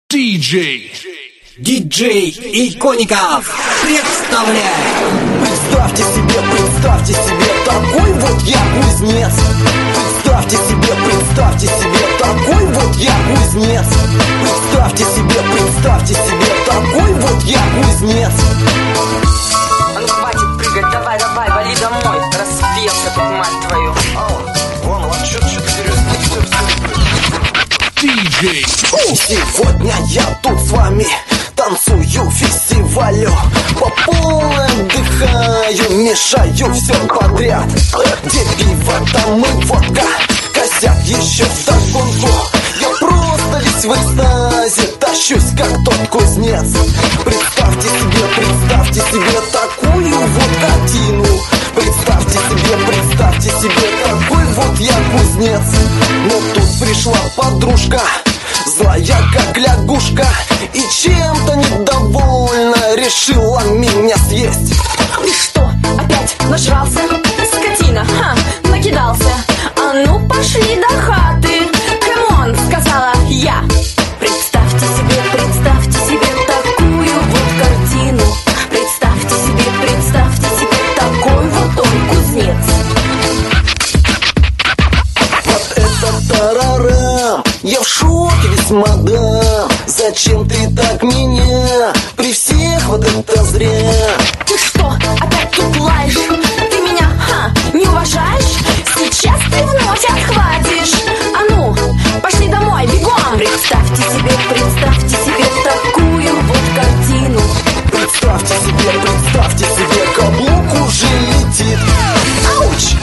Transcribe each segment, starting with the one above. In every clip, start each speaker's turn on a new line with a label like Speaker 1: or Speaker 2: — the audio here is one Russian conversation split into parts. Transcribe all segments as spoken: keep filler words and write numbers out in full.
Speaker 1: диджей
Speaker 2: Диджей Икоников представляет.
Speaker 3: Представьте себе, представьте себе, такой вот я кузнец. Представьте себе, представьте себе, такой вот я кузнец. Представьте себе, представьте себе, такой вот я кузнец.
Speaker 4: А ну хватит прыгать, давай, давай, вали домой. Распелся тут, мать твою.
Speaker 3: Вон, ладно, что ты серьезно?
Speaker 1: диджей.
Speaker 3: Сегодня я тут с вами танцую фестивалю, по полной отдыхаю, мешаю все подряд. Где пиво, там и водка, косяк еще вдогонку. Я просто весь в экстазе, тащусь как тот кузнец. Представьте себе, представьте себе такую вот картину. Представьте себе, представьте себе, такой вот я кузнец. Но тут пришла подружка, злая как лягушка, и чем-то недовольна решила меня съесть.
Speaker 5: Ты что, опять нажрался? Скотина, ха, накидался. А ну пошли до хаты. Камон, сказала я. Представьте себе, представьте себе такую вот картину. Представьте себе, представьте себе такой вот он кузнец.
Speaker 3: Вот это тарарам, я в шоке весь, мадам. Зачем ты так меня? При всех вот это зря.
Speaker 5: Ты что, опять тут лаешь? Ты меня, ха, не уважаешь? Сейчас ты вновь отхватишь. А ну, пошли домой, бегом. Представьте себе, представьте себе такую вот картину.
Speaker 3: Представьте себе, представьте себе, каблук уже летит.
Speaker 5: Ауч!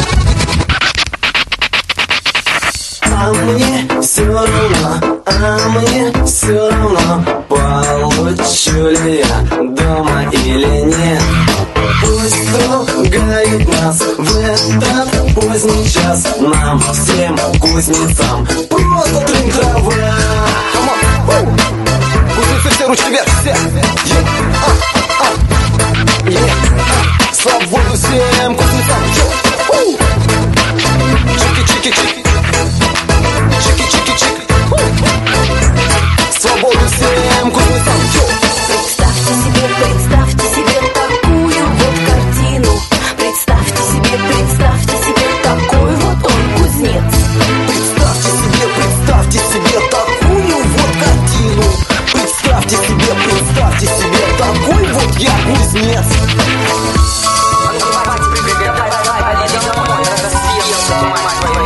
Speaker 3: А мне все равно, а мне все равно, получу ли я дома или нет. Пусть ругают нас в этот поздний час, нам всем кузнецам просто трын-трава. Кузнецы все, ручки вверх, все. Е, а, а, а. Е. Свободу всем кузнецам. Чики-чики-чики. Чики-чики-чики. Свободу всем кузнецам.
Speaker 5: Представьте себе, представьте себе такую вот картину. Представьте себе, представьте себе такой вот он кузнец.
Speaker 3: Представьте себе, представьте себе такую вот картину. Представьте себе, представьте себе такой вот я кузнец.
Speaker 4: А ну хватит прыгать, давай, давай, вали домой. Распелся тут, мать твою.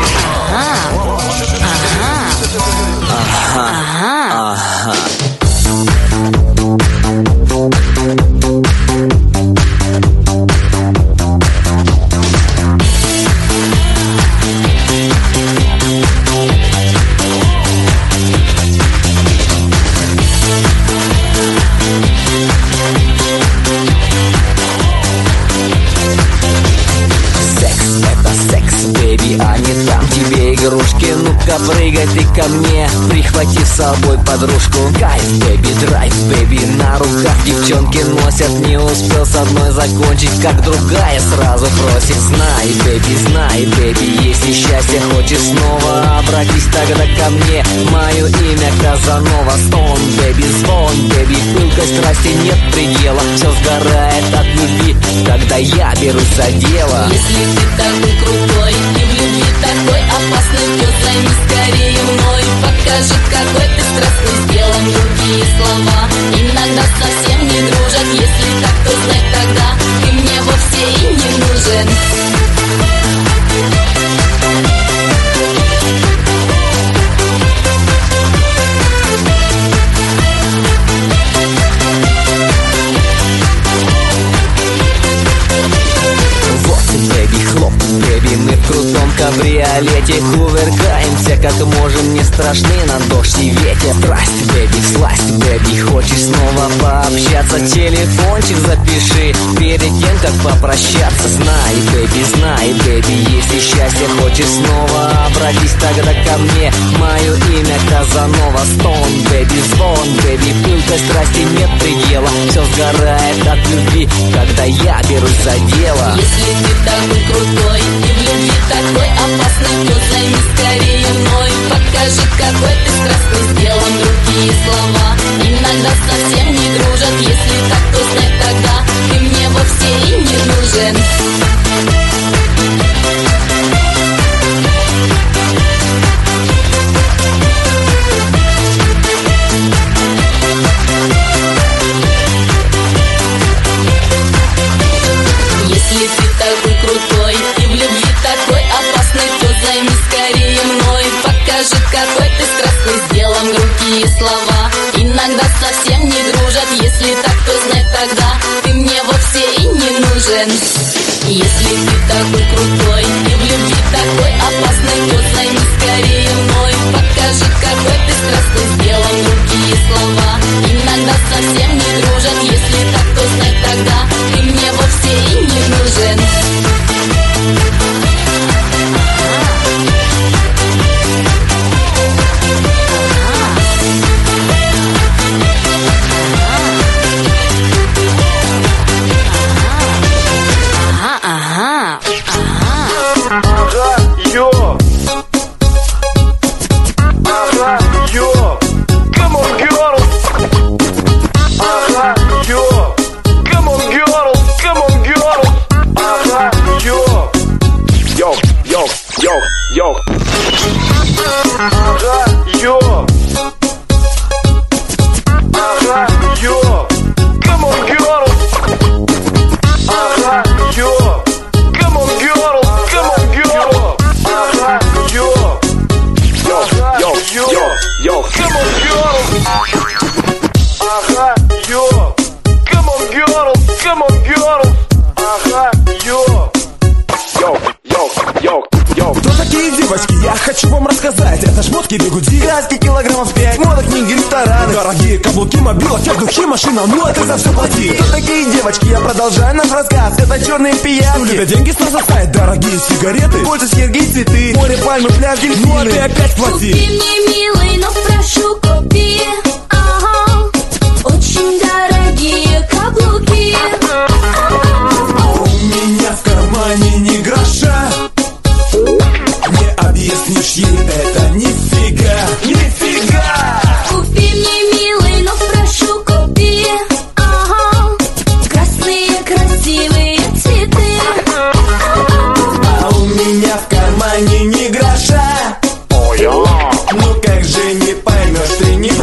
Speaker 6: А не дам тебе игрушки. Ну-ка прыгай ты ко мне, прихвати с собой подружку. Кайф, бэби, драйв, бэби, на руках девчонки носят. Не успел с одной закончить, как другая сразу просит. Знай, бэби, знай, бэби, если счастье хочешь снова, обратись тогда ко мне. Мое имя Казанова. Стон, бэби, звон, бэби, пылкой страсти нет предела. Все сгорает от любви, когда я берусь за дело.
Speaker 7: Если ты такой крутой и в любви такой опасный, то займись скорее мной. Покажи, какой ты страстный, сделаем другие слова. Иногда совсем не дружат. Если так, то знай тогда, ты мне вовсе и не нужен.
Speaker 6: Бэби, хлоп, бэби, мы в крутом кабриолете кувыркаемся, как можем, не страшны нам дождь и ветер. Страсть, бэби, сласть, бэби, хочешь снова пообщаться? Телефончик запиши перед тем, как попрощаться. Знай, бэби, знай, бэби, если счастье хочешь снова, обратись тогда ко мне. Мое имя Казанова. Стон, бэби, звон, бэби, пылкой страсти нет предела. Все сгорает от любви, когда я берусь за дело.
Speaker 7: Если ты такой крутой и в любви такой опасный, то займись скорее мной. Покажи, какой ты страстный, сделаем другие слова. слова. Иногда совсем не дружат. Если так, то знай тогда, ты мне вовсе и не нужен. Если ты такой крутой и в любви такой опасный, то займи скорее мной. Покажи, какой ты страстный, сделай другие слова. Иногда совсем не дружат. Если так, то знай тогда, ты мне вовсе и не нужен.
Speaker 1: Хочу вам рассказать, это шмотки, бигуди, краски килограммов пять, мода, книги, рестораны, дорогие каблуки, мобила, тех духи, машина, ну а ты за все плати. Кто такие девочки, я продолжаю наш рассказ, это черные пиявки, любят деньги с нас оставить, дорогие сигареты, больше сергей, цветы, море, пальмы, пляж, дельфины, ну а ты опять плати.
Speaker 5: Купи мне, милый, но прошу, купи, ага, очень дорогие каблуки.
Speaker 1: А у меня в кармане ни гроша, не объяснишь ей это нифига, нифига.
Speaker 5: Купи мне, милый, но прошу, купи, ага, красные красивые цветы.
Speaker 1: А у меня в кармане ни гроша, ну как же не поймешь ты не...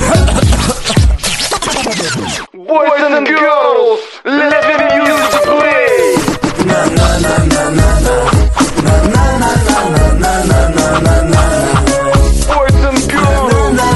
Speaker 3: Boys and girls, let the music play.
Speaker 1: На-на-на-на-на-на, на-на-на-на-на-на-на-на-на.
Speaker 3: Boys and girls,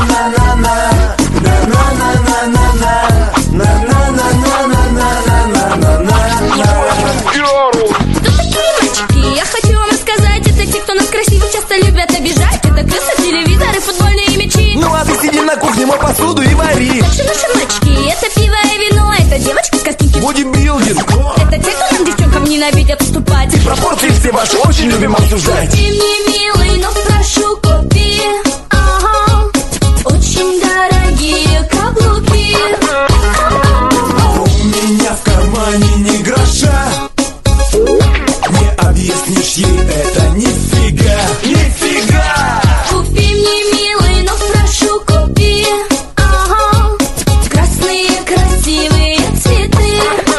Speaker 5: Кто такие мальчики? Я хочу вам рассказать. Это те, кто нас красиво часто любят обижать. Это крыса, телевизоры, футбольные мячи.
Speaker 1: Ну а ты сиди на кухне, мой посуду и вари.
Speaker 5: Так что наши мальчики, это пиво и вино. Это девочки с картинки.
Speaker 1: Бодибилдинг.
Speaker 5: Это те, кто нам, девчонкам, ненавидят уступать.
Speaker 1: И пропорции все ваши очень любим обсуждать.
Speaker 5: Купи мне, милый, но прошу, купи, ага, очень дорогие каблуки.
Speaker 1: А у меня в кармане ни гроша, не объяснишь ей это нифига, нифига.
Speaker 5: Купи мне, милый, но прошу, купи, ага, красные красивые цветы.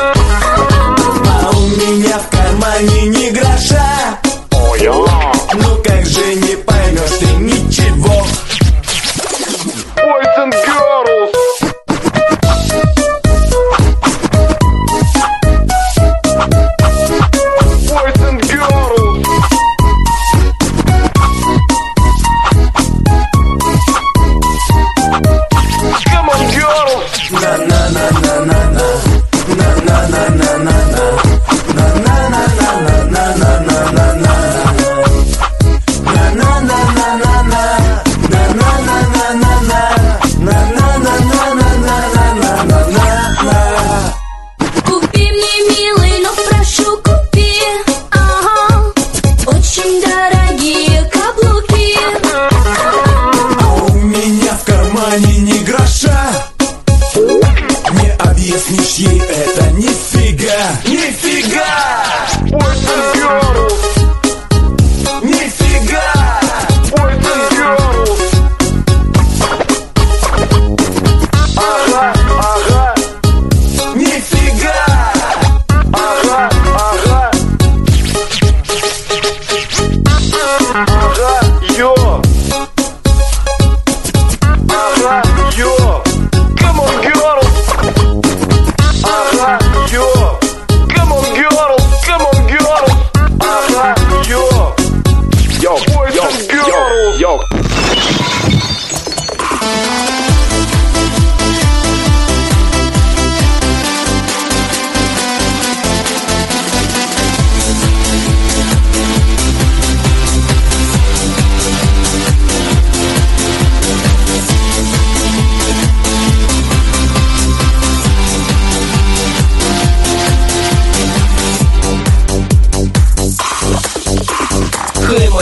Speaker 1: А у меня в кармане ни гроша, ну как же не поймешь ты ничего.
Speaker 3: boys and girls. Boys and girls. Come on, girls.
Speaker 1: На-на-на-на-на-на, на-на-на-на-на-на, на-на-на-на-на-на-на-на.
Speaker 5: Купи мне, милый, но прошу, купи, ага, очень дорогие каблуки.
Speaker 1: А у меня в кармане ни гроша, не объяснишь ей это нифига, нифига.
Speaker 3: Boys and girls.
Speaker 1: Нифига.
Speaker 3: Boys and girls. Ага, ага,
Speaker 1: Нифига.
Speaker 3: ага, ага. Ага, йо. Ага, йо. Come on, girls. Ага.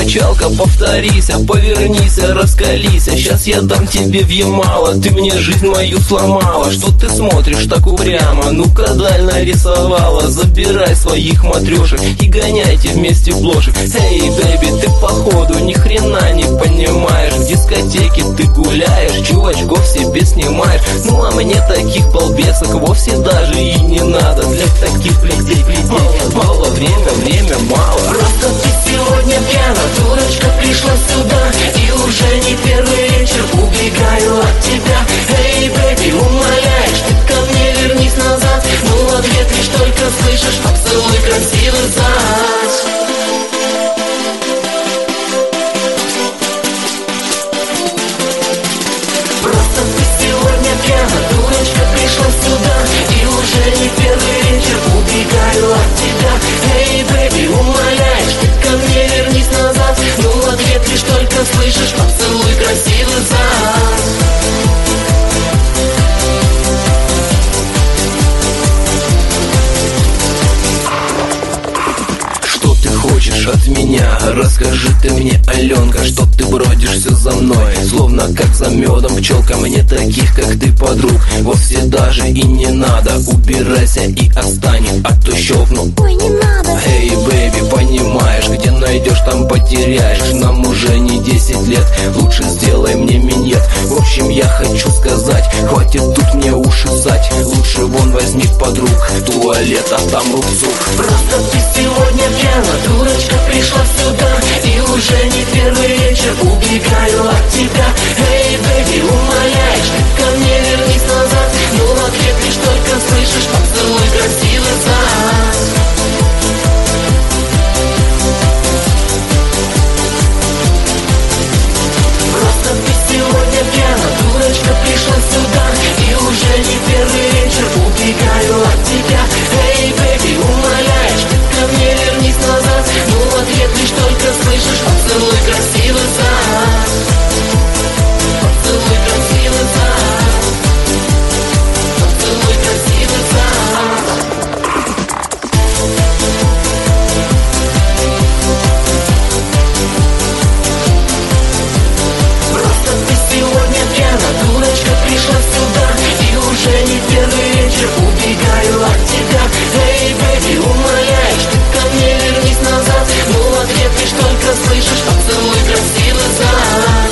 Speaker 8: Мочалка, повторись, повернись, раскались. Сейчас я дам тебе в ямало, ты мне жизнь мою сломала. Что ты смотришь так упрямо? Ну-ка даль нарисовала. Забирай своих матрешек и гоняйте вместе в блошек. Эй, бэйби, ты походу ни хрена не понимаешь. В дискотеке ты гуляешь, чувачков себе снимаешь. Ну а мне таких балбесок вовсе даже и не надо. Для таких людей, мало, мало время, время мало.
Speaker 9: Просто ты сегодня пьяна, дурочка пришла сюда. И уже не первый вечер убегаю от тебя. Эй, бэби, умоляешь, ты ко мне вернись назад. Ну в ответ лишь только слышишь поцелуй красивый зад. Просто ты сегодня пьяна, дурочка пришла сюда. И уже не первый вечер убегаю от тебя. Эй, бэби, умоляешь, ты ко мне вернись назад. Ну в ответ лишь только слышишь поцелуй красивый зад.
Speaker 8: Хочешь от меня? Расскажи ты мне, Аленка, что ты бродишь все за мной, словно как за медом пчелка. Мне таких, как ты, подруг, вовсе даже и не надо. Убирайся и отстань, а то щелкну.
Speaker 5: Ой, не надо.
Speaker 8: Эй, бэйби, понимаешь, где найдешь, там потеряешь. Нам уже не десять лет, лучше сделай мне минет. В общем, я хочу сказать, хватит тут мне уши сать. Лучше вон возьми подруг в туалет, а там рубцов.
Speaker 9: Просто ты сегодня пьяна, дурочка пришла сюда. И уже не первый вечер убегаю от тебя. Эй, бэби, умоляешь, ты ко мне вернись назад. Но в ответ лишь только слышишь поцелуй красивый зад. Просто ты сегодня пьяна, дурочка пришла сюда. И уже не первый вечер убегаю от тебя. Эй, бэби, умоляешь, ты ко мне вернись назад. Ну в ответ лишь только слышишь поцелуй красивый зад. Поцелуй красивый зад. Поцелуй красивый зад. Просто ты сегодня пьяна, дурочка пришла сюда. И уже не первый вечер убегаю от тебя. Эй, бэби, умоляешь, ты ко мне вернись назад. Ну в ответ лишь только слышишь поцелуй красивый зад.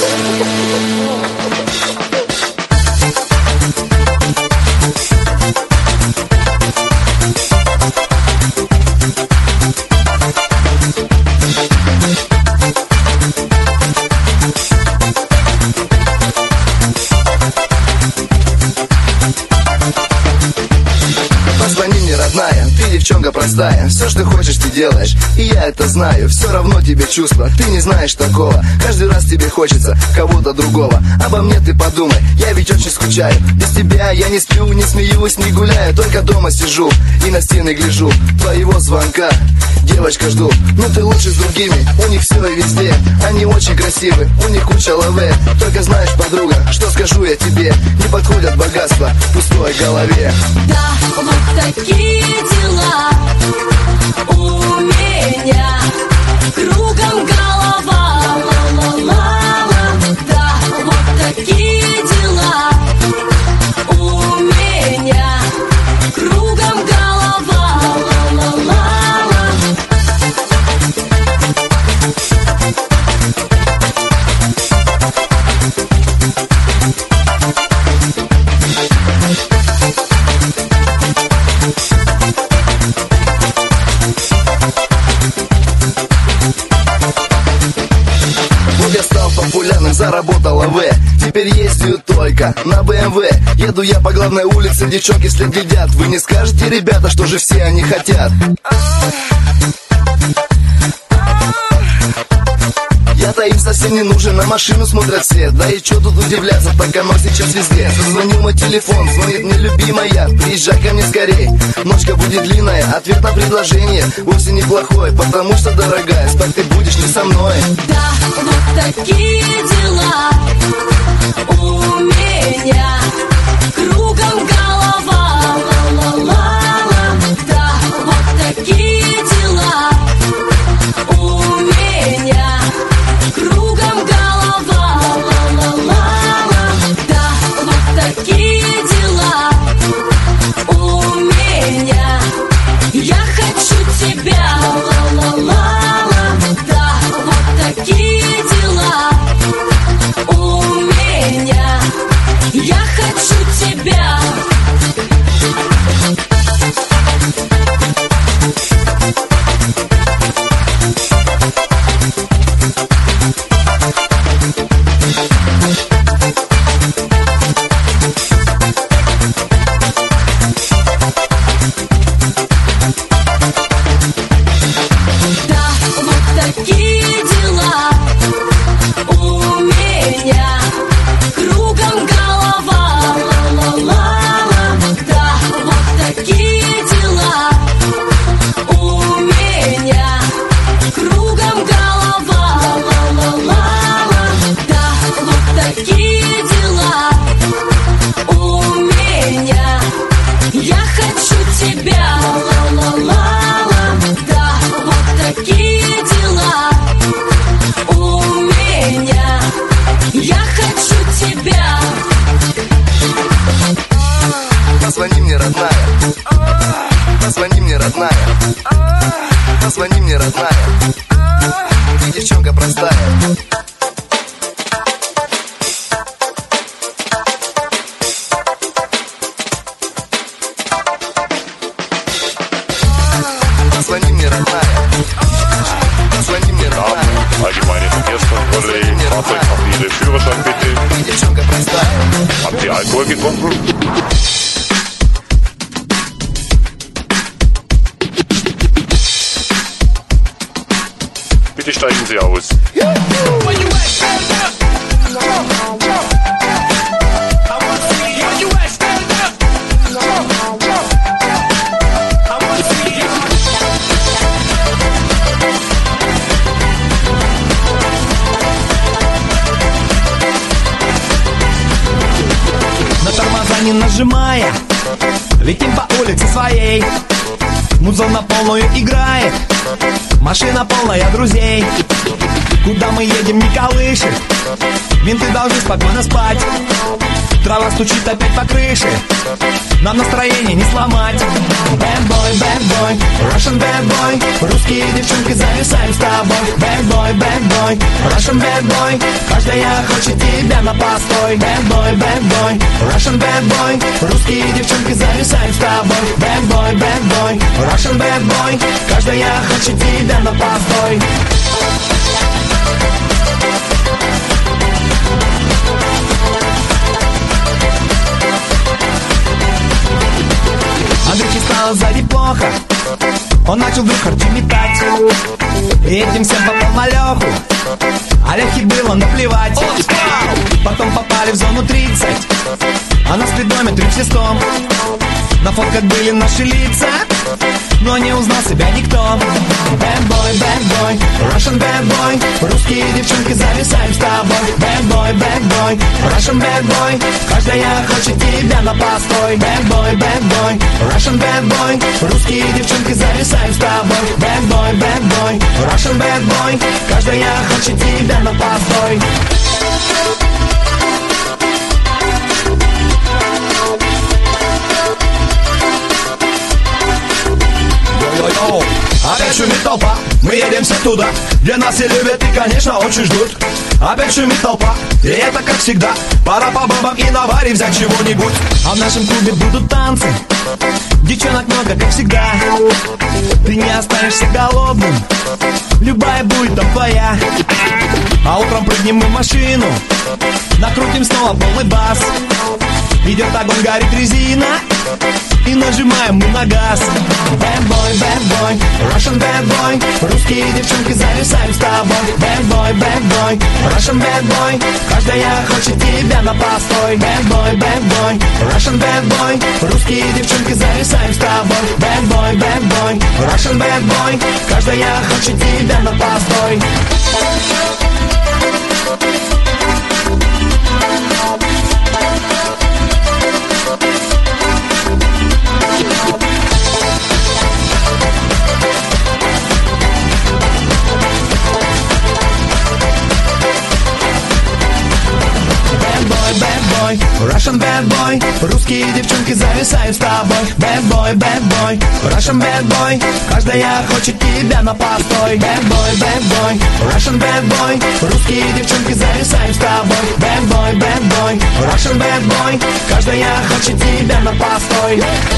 Speaker 3: Позвони мне, родная, ты девчонка простая. Все, что хочешь, ты делаешь, и я это знаю. Все равно тебе чувства, ты не знаешь такого. Каждый раз тебе хочется кого-то другого. Обо мне ты подумай, я ведь очень скучаю. Без тебя я не сплю, не смеюсь, не гуляю. Только дома сижу и на стены гляжу. Твоего звонка, девочка, жду. Ну ты лучше с другими, у них все и везде. Они очень красивы, у них куча лавэ. Только знаешь, подруга, что скажу я тебе, не подходят богатства пустой голове.
Speaker 7: Да, вот такие дела у меня, кругом голова. Ла-ла-ла-ла. Да, вот такие дела у меня, кругом голова. Ла-ла-ла-ла.
Speaker 3: Я стал популярным, заработал АВ. Теперь ездию только на бэ эм вэ. Еду я по главной улице, девчонки вслед глядят. Вы не скажете, ребята, что же все они хотят? Я-то им совсем не нужен, на машину смотрят все. Да и чё тут удивляться, так оно сейчас везде. Зазвонил мой телефон, звонит мне любимая. Приезжай ко мне скорей, ночка будет длинная. Ответ на предложение вовсе неплохой, потому что, дорогая, спать ты будешь не со мной.
Speaker 7: Да, вот такие дела у меня, кругом голова. Ла-ла-ла-ла. Да, вот такие дела у меня.
Speaker 3: родная, ты девчонка простая. Позвони мне, родная. Позвони мне, родная.
Speaker 10: Allgemeine Verkehrskontrolle, Fahrzeugpapiere, Führerschein bitte.
Speaker 3: Девчонка простая.
Speaker 10: Haben Sie Alkohol getrunken? Bitte steigen Sie aus.
Speaker 1: На тормоза не нажимая, летим по улице своей. Музон на полную играет, машина полная друзей. Куда мы едем, не колышет, менты должны спокойно спать. Трава стучит опять по крыше, нам настроение не сломать. Bad boy, bad boy, Russian bad boy, русские девчонки зависаем с тобой. Bad boy, bad boy, Russian bad boy, каждая хочет тебя на постой. Bad boy, bad boy, Russian bad boy, русские девчонки зависаем с тобой. Bad boy, bad boy, Russian bad boy, каждая хочет тебя на постой. Андрюхе стало сзади плохо, он начал вдруг харчи метать, и этим всем попал на Леху, а Лехе было наплевать. Потом попали в зону тридцать, а на спидометре все сто. На фотках были наши лица, но не узнал себя никто. Bad boy, bad boy, Russian bad boy, русские девчонки зависаем с тобой. Bad boy, bad boy, Russian bad boy, каждая хочет тебя на постой. Bad boy, bad boy, Russian bad boy, русские девчонки зависаем с тобой. Bad boy, bad boy, Russian bad boy, каждая хочет тебя на постой. Опять шумит толпа, мы едем все туда, где нас и любят и, конечно, очень ждут. Опять шумит толпа, и это как всегда, пора по бабам и на варе взять чего-нибудь. А в нашем клубе будут танцы, девчонок много, как всегда. Ты не останешься голодным, любая будет там твоя. А утром прыгнем мы в машину, накрутим снова полный бас. Идет огонь, горит резина, и нажимаем мы на газ. Bad boy, bad boy, Russian bad boy, русские девчонки зависаем с тобой. Bad boy, bad boy, Russian bad boy, каждая хочет тебя на постой. Bad boy, bad boy, Russian bad boy, русские девчонки зависаем с тобой. Bad boy, bad boy, Russian bad boy, каждая хочет тебя на постой. Russian bad boy, русские девчонки зависают с тобой. Bad boy, bad boy, Russian bad boy, каждая хочет тебя на постой. Bad boy, bad boy, Russian bad boy, русские девчонки зависают с тобой. Bad boy, bad boy, Russian bad boy, каждая хочет тебя на постой.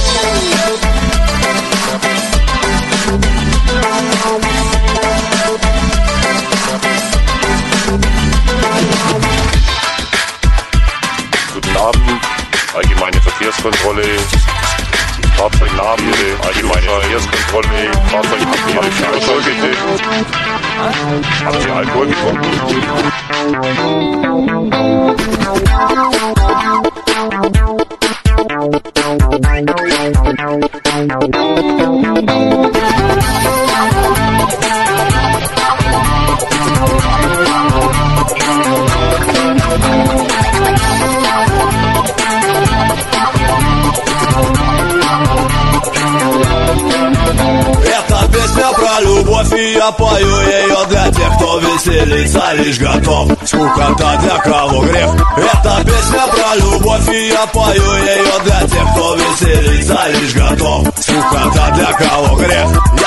Speaker 10: Guten Abend, allgemeine Verkehrskontrolle, Fahrzeugnamen, allgemeine Verkehrskontrolle, Fahrzeugpapiere, Führerschein bitte. Haben Sie Alkohol getrunken?
Speaker 1: Это песня про любовь, и я пою ее для тех, кто веселиться лишь готов. Скукота для кого грех. Это песня про любовь, и я пою ее для тех, кто веселиться лишь готов. Скукота для кого грех. Я природа.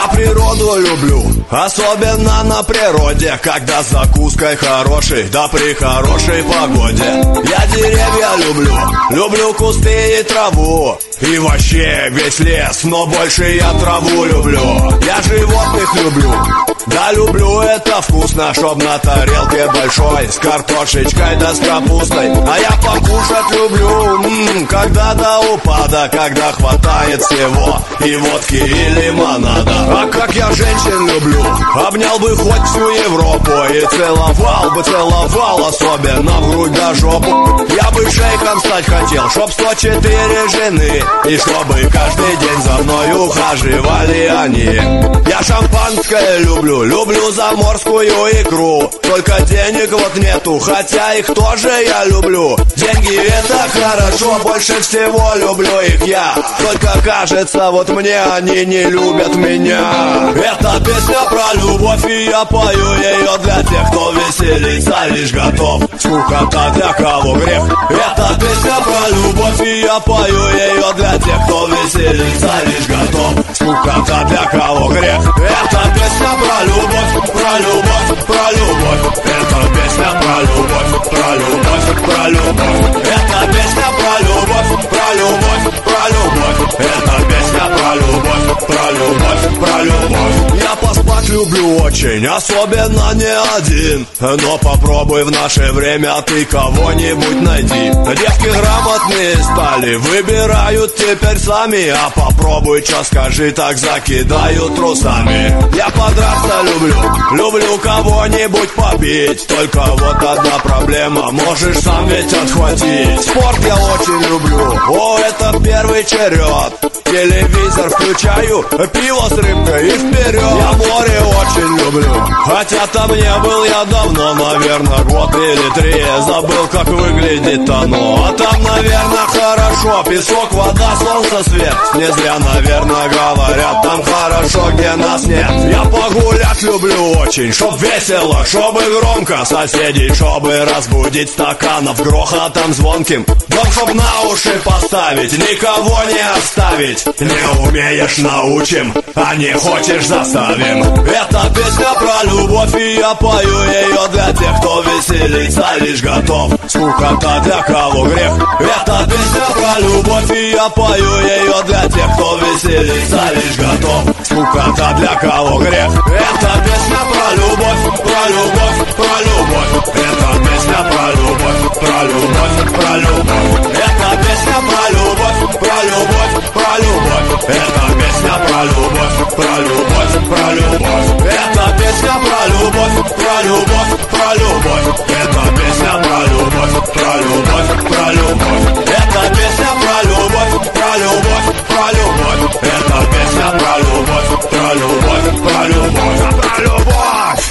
Speaker 1: природу люблю, особенно на природе, когда с закуской хорошей, да при хорошей погоде. Я деревья люблю, люблю кусты и траву, и вообще весь лес, но больше я траву люблю. Я животных люблю, да люблю это вкусно, чтоб на тарелке большой с картошечкой да с капустой. А я покушать люблю, м-м, когда до упада, когда хватает всего и водки, и лимонада. А как я женщин люблю, обнял бы хоть всю Европу и целовал бы, целовал, особенно в грудь да жопу. Я бы шейхом стать хотел, чтоб сто четыре жены, и чтобы каждый день за мной ухаживали они. Я шампанское люблю, люблю заморскую икру, только денег вот нету, хотя их тоже я люблю. Деньги это хорошо, больше всего люблю их я, только кажется, вот мне они не любят меня. Это песня про любовь, и я пою ее для тех, кто веселиться лишь готов. Скукота для кого грех. Это песня про любовь, и я пою ее для тех, кто веселиться лишь готов. Скукота для кого грех. Это песня про любовь, про любовь, про любовь. Это песня про любовь, про любовь, про любовь. Это песня про любовь, про любовь, про любовь. Это песня про любовь, про любовь, про любовь. Я поспать люблю очень, особенно не один, но попробуй в наше время ты кого-нибудь найди. Девки грамотные стали, выбирают теперь сами, а попробуй, чё скажи, так закидают трусами. Я подраться люблю, люблю кого-нибудь побить, только вот одна проблема, можешь сам ведь отхватить. Спорт я очень люблю, о, это первый черед. Телевизор включаю, пиво с рыбкой и вперед. Я море очень люблю, хотя там не был я давно, наверное, год или три. Забыл, как выглядит оно, а там, наверное, хорошо. Песок, вода, солнце, свет. Не зря, наверное, говорят, там хорошо, где нас нет. Я погулять люблю очень, чтоб весело, чтобы громко. Соседей, чтобы разбудить стаканов грохотом звонким. Дом, чтоб на уши поставить, никого не оставить. Не умеешь — научим, а не хочешь — заставим. Это песня про любовь, и я пою ее для тех, кто веселиться лишь готов. Скукота для кого грех. Это песня про любовь, и я пою ее для тех, кто веселиться лишь готов. Скукота для кого грех. Это песня про любовь, про любовь, про любовь. Это песня про любовь, про любовь, про любовь. Это песня про любовь, про любовь, про любовь. Это песня про любовь, про любовь, про любовь. Это песня про любовь, про любовь, про любовь. Это песня про любовь, про любовь, про любовь. Это песня про любовь, про любовь, про любовь. Это песня про любовь, про любовь, про любовь, про любовь.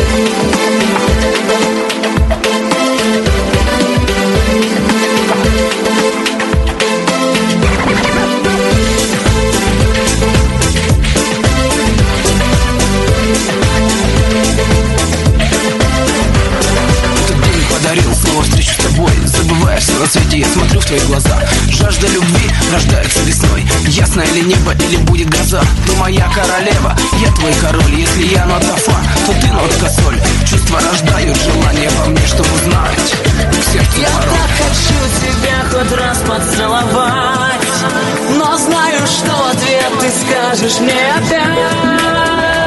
Speaker 11: Снова встречу с тобой, забывая все на свете, я смотрю в твои глаза. Жажда любви рождается весной, ясное ли небо или будет гроза. Ты моя королева, я твой король. Если я нота фа, то ты нотка соль. Чувства рождают желание во мне, чтобы узнать к сердцу
Speaker 9: я
Speaker 11: порог.
Speaker 9: так хочу тебя хоть раз поцеловать, но знаю, что в ответ ты скажешь мне опять.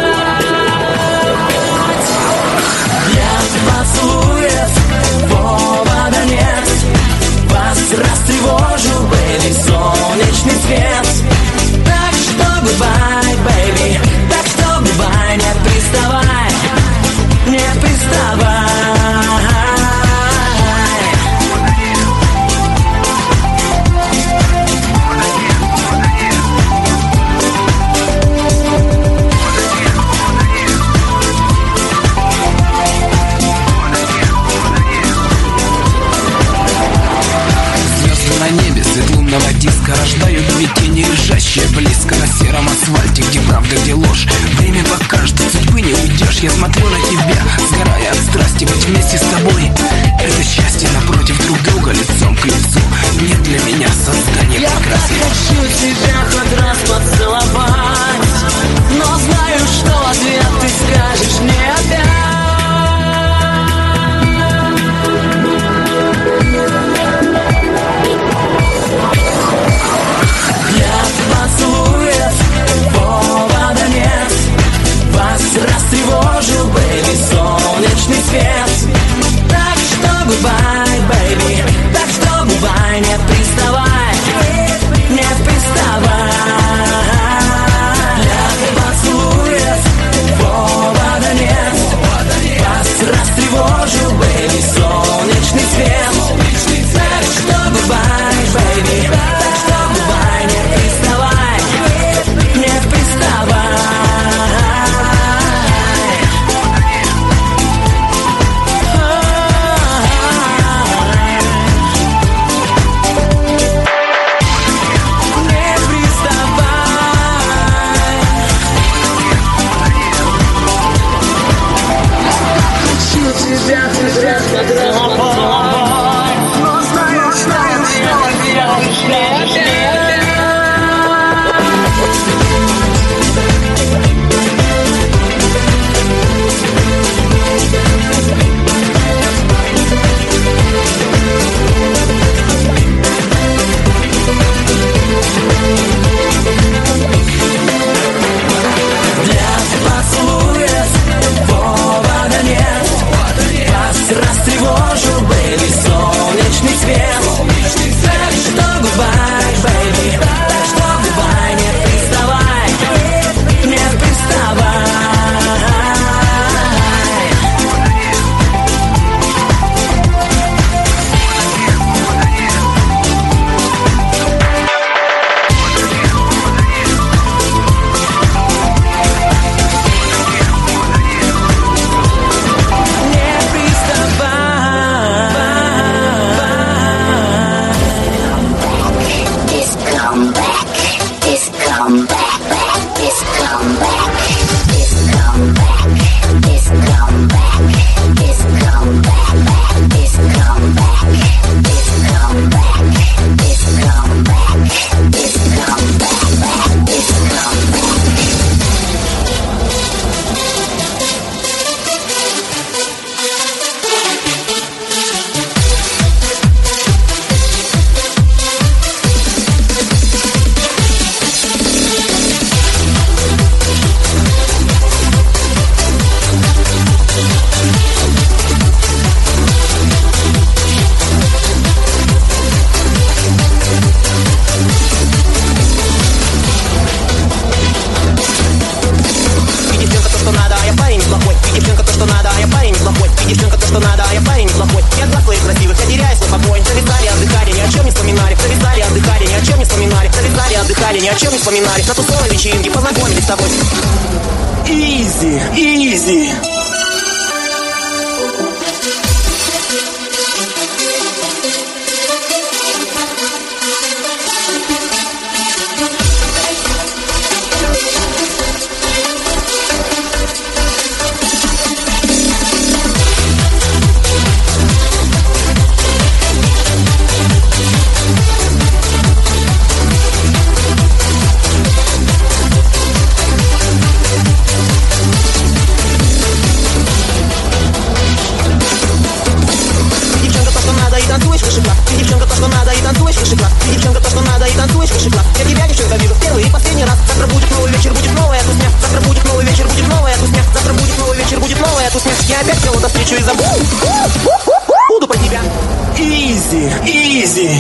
Speaker 9: Для поцелуев повода нет, вас растревожу, бэйби, солнечный свет. Так что бывай, бэйби, так что бывай, не приставай, не приставай.
Speaker 11: Лунного диска рождают две тени, лежащие близко на сером асфальте, где правда, где ложь. Время покажет, от судьбы не уйдешь. Я смотрю на тебя, сгорая от страсти, быть вместе с тобой. Это счастье напротив друг друга, лицом к лицу. Нет для меня создания прекраснее.
Speaker 9: Я так хочу тебя хоть раз поцеловать, но знаю, что
Speaker 3: ни о чем не вспоминали. На тусовой вечеринке познакомились с тобой.
Speaker 1: Изи, изи.
Speaker 3: Я опять кого-то встречу и забуду. Буду про тебя.
Speaker 1: Изи, изи.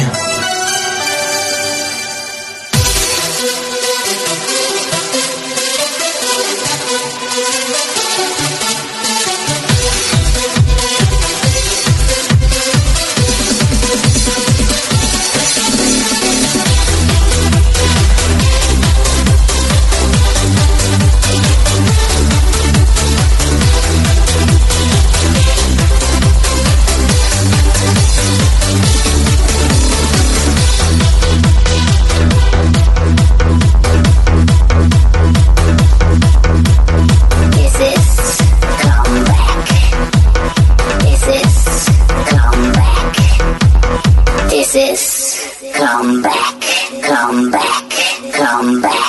Speaker 12: Come back, come back, come back.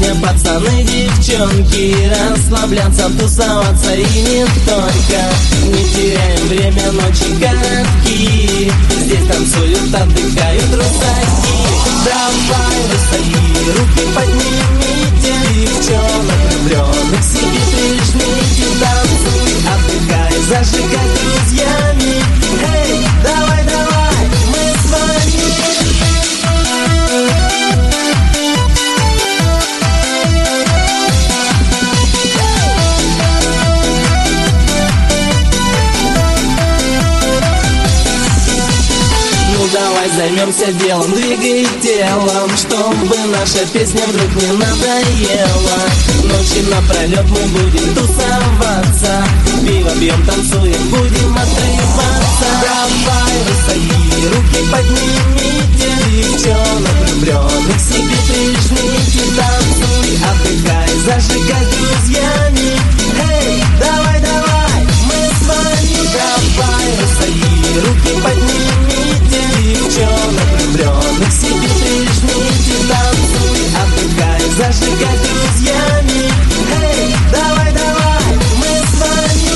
Speaker 13: все пацаны, девчонки, расслабляться, тусоваться и не только. Не теряем время, ночи короткие, здесь танцуют, отдыхают русаки. Давай, русаки, руки поднимите, девчонок влюбленных себе прижмите. Танцуй, отдыхай, зажигай с друзьями. Эй, давай, давай, мы с вами. Давай займемся делом, двигай телом, чтобы наша песня вдруг не надоела. Ночи напролет мы будем тусоваться, пиво пьем, танцуем, будем отрываться. Давай, русаки, руки поднимите, девчонок влюбленных себе прижмите. Танцуй, отдыхай, зажигай с друзьями. Эй, давай, давай, мы с вами. Давай, русаки, руки поднимите, девчонок влюбленных себе прижмите. Танцуй, отдыхай, зажигай с друзьями. Эй, давай, давай, мы с вами.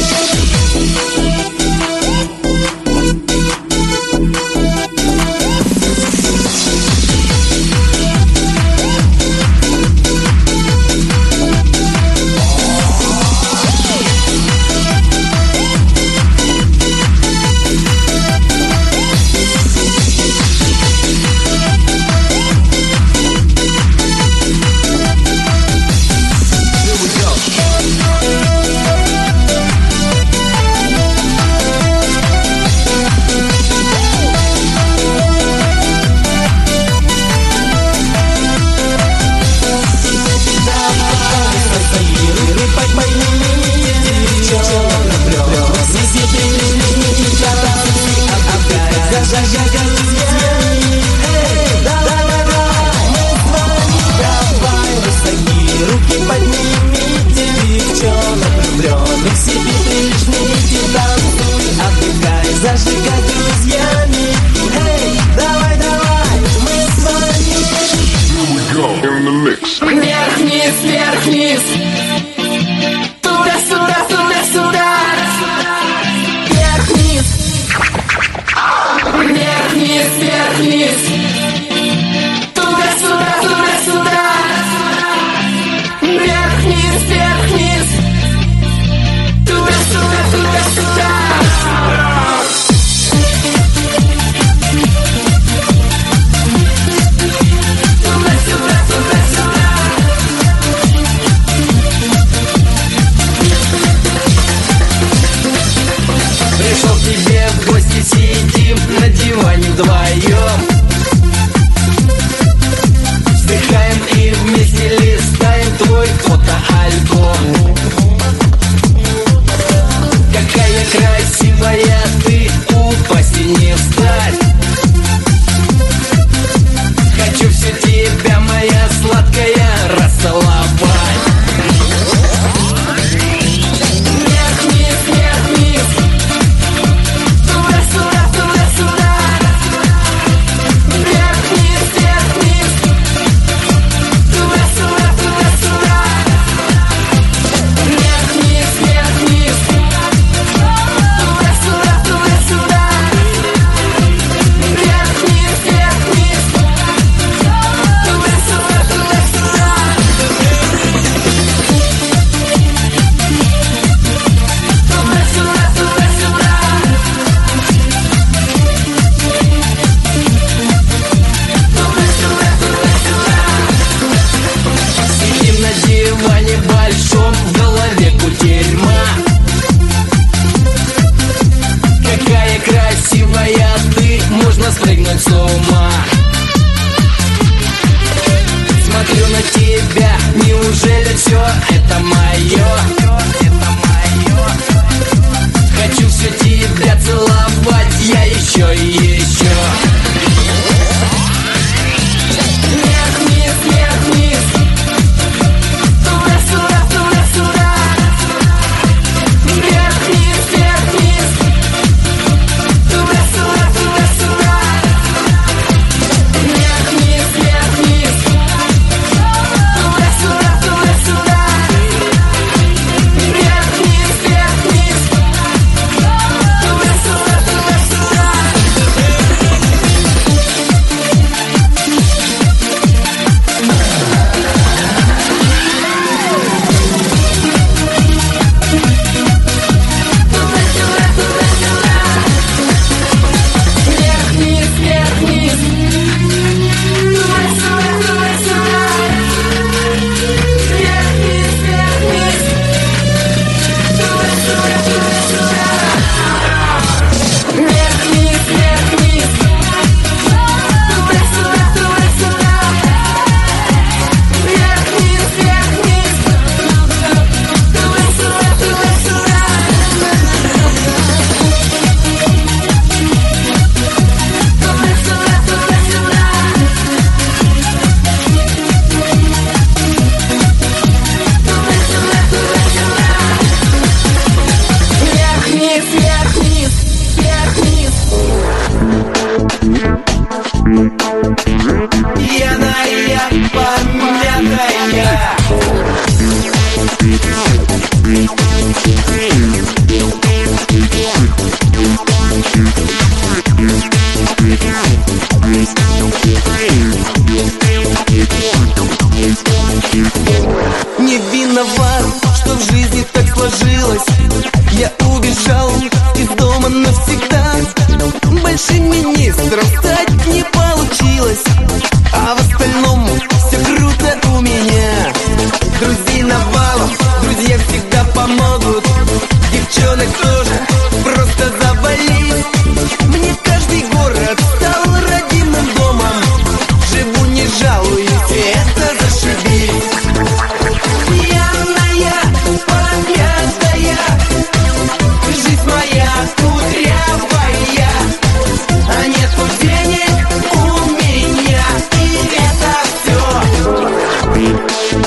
Speaker 13: Зажигай с друзьями. Эй, давай, давай, мы с вами. Вверх-вниз, вверх-вниз, туда-сюда, туда-сюда. Вверх-вниз, вверх-вниз, вверх-вниз, туда-сюда, туда-сюда. Вверх-вниз, вверх-вниз, туда-сюда, туда-сюда. Пришел к тебе в гости, сидим на диване вдвоем, вздыхаем и вместе листаем твой фотоальбом. Какая красивая ты, упасть и не встать. Хочу все тебя, моя сладкая, расцеловать. Спрыгнуть с ума. Смотрю на тебя, неужели все это мое? Хочу все тебя целовать, я еще и еще. Вверх-вниз, вверх-вниз, туда-сюда, туда-сюда. Вверх-вниз, вверх-вниз, туда-сюда, туда-сюда. Вверх-вниз, вверх-вниз, туда-сюда. быстро встать не получилось, а в остальном все круто у меня. Друзей навалом, друзья всегда помогут, девчонок тоже просто завались. Мне каждый город стал родимым домом, живу не жалуюсь, и это зашибись. Пьяная, помятая, жизнь моя кудрявая, а нету денег у меня, и это все.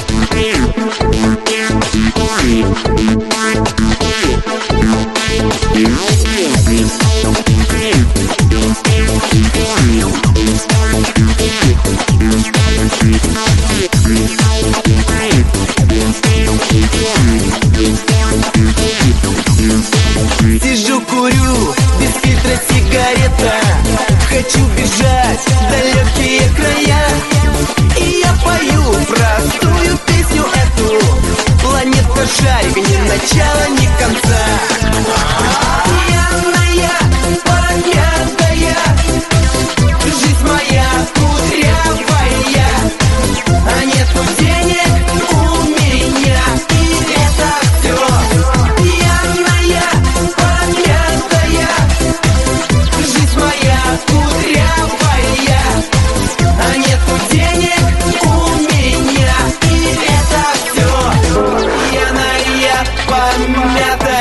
Speaker 13: Сижу, курю, без фильтра сигарета, хочу бежать в далекие края, и я пою простую песню эту. Планета шарик, ни начала, ни конца. Пьяная, помятая, жизнь моя кудрявая, а нету денег у меня, и это все. Пьяная, помятая, жизнь моя кудрявая, а нету денег у меня, и это все. Пьяная, помятая.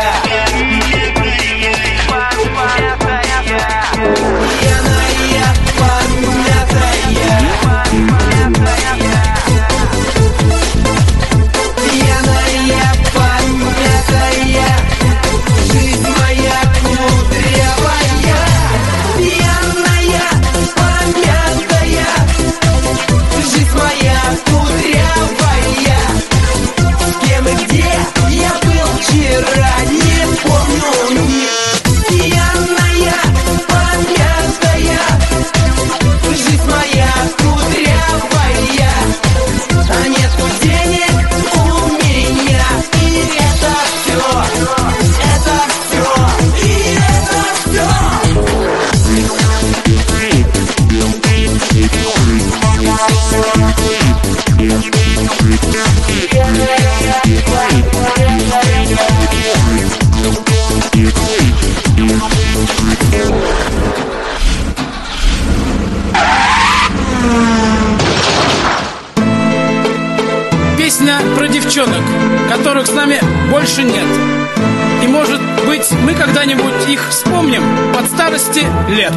Speaker 14: Песня про девчонок, которых с нами больше нет. И, может быть, мы когда-нибудь их вспомним под старости лет.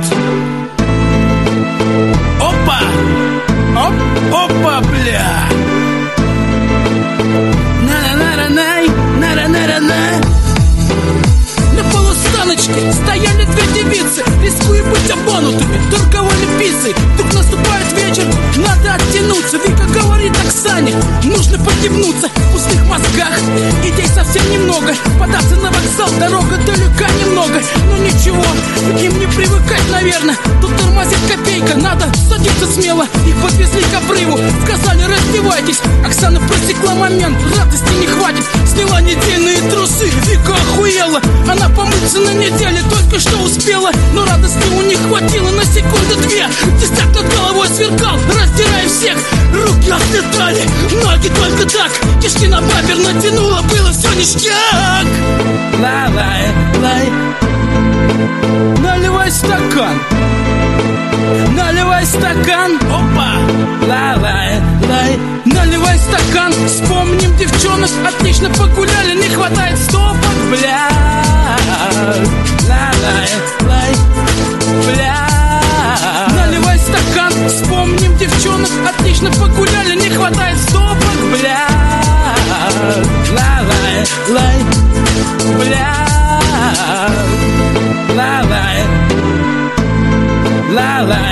Speaker 14: Опа! Оп, опа, бля! На-на-на-на-най, на-на-на-на-на. На полустаночке стояли две девицы, рискуя быть обманутыми, торговали пиццей. Вдруг наступает вечер, надо оттянуться. Вика говорит Оксане, нужно подъебнуться. В пустых мозгах идей совсем немного. Податься на вокзал, дорога далека немного. Но ничего, им не привыкать, наверное. Тут тормозит копейка, надо садиться смело. Их подвезли к обрыву, сказали раздевайтесь. Оксана просекла момент, радости не хватит. Сняла недельные трусы, Вика охуела. Она помыться на неделе только что успела, но радости у них хватило на секунды-две. Десяк над головой сверкал, раздирая всех. Руки отлетали, ноги только так. Кишки на бампер натянула, было все ништяк. Лай-лай, лай. Наливай стакан, наливай стакан. Опа, лай-лай, лай. Наливай стакан, вспомним девчонок. Отлично погуляли, не хватает стопок, бля. Лай-лай, лай, бля. Наливай стакан, вспомним девчонок. Отлично погуляли, не хватает стопок, бля. Лай-лай, лай, бля. Лай-лай, лай-лай.